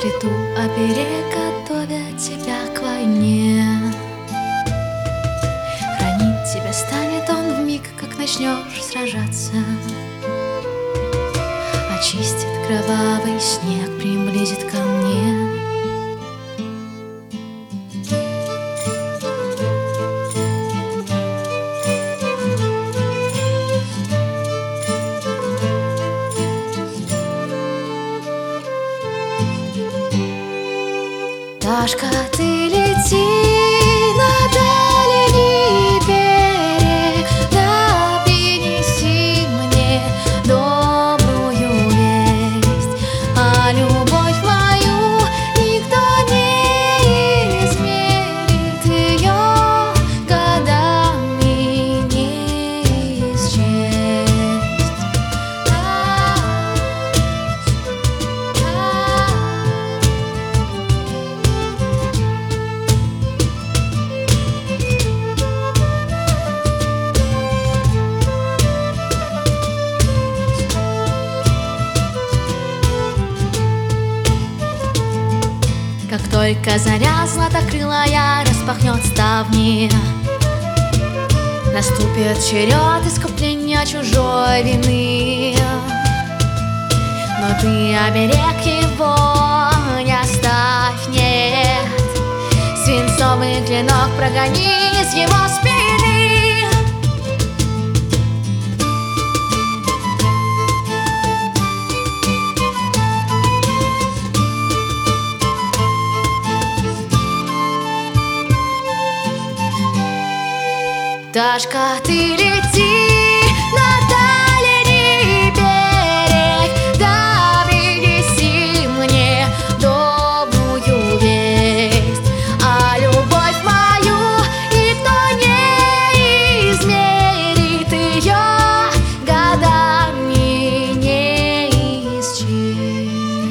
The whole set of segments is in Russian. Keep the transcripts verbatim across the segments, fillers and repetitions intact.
плиту оберег, готовя тебя к войне. Хранить тебя станет он вмиг, как начнешь сражаться. Очистит кровавый снег, приблизит ко мне. Пташка, ты лети на дальний берег, да принеси мне добрую весть. А любовь мою никто не измерит, ее годами не счесть. Как только заря златокрылая распахнет ставни, наступит черед искупления чужой вины. Но ты оберег его не оставь, нет. Свинцовый клинок прогони из его спины. Пташка, ты лети на дальний берег, да принеси мне добрую весть. А любовь мою никто не измерит, ее годами не исчесть.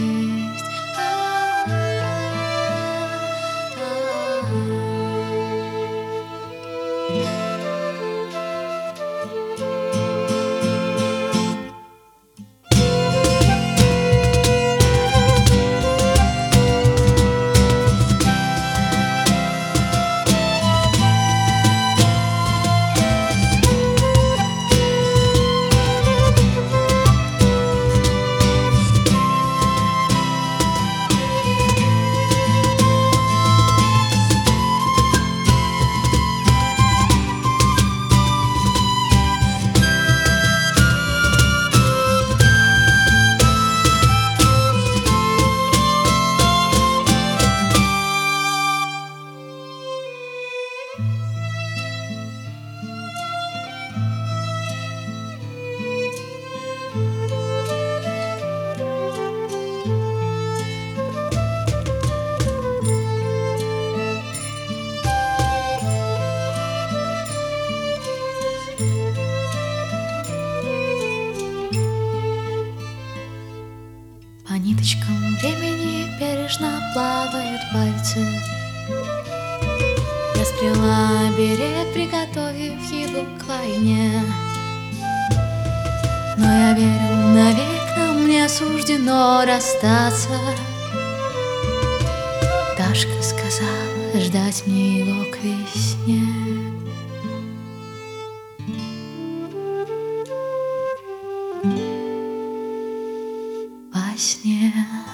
По ниточкам времени бережно плавают пальцы. Я сплела берег, приготовив еду к войне. Но я верю, навек нам не суждено расстаться. Пташка сказала ждать мне его к весне. Во сне.